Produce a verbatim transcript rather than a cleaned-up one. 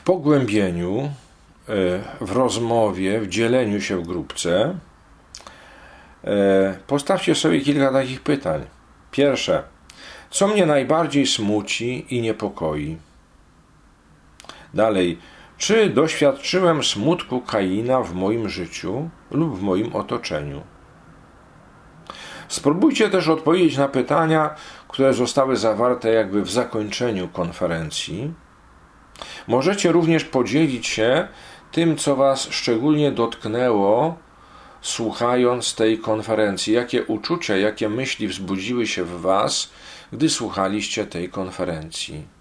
pogłębieniu, w rozmowie, w dzieleniu się w grupce postawcie sobie kilka takich pytań. Pierwsze, co mnie najbardziej smuci i niepokoi? Dalej, czy doświadczyłem smutku Kaina w moim życiu lub w moim otoczeniu? Spróbujcie też odpowiedzieć na pytania, które zostały zawarte jakby w zakończeniu konferencji. Możecie również podzielić się tym, co Was szczególnie dotknęło, słuchając tej konferencji. Jakie uczucia, jakie myśli wzbudziły się w Was, gdy słuchaliście tej konferencji.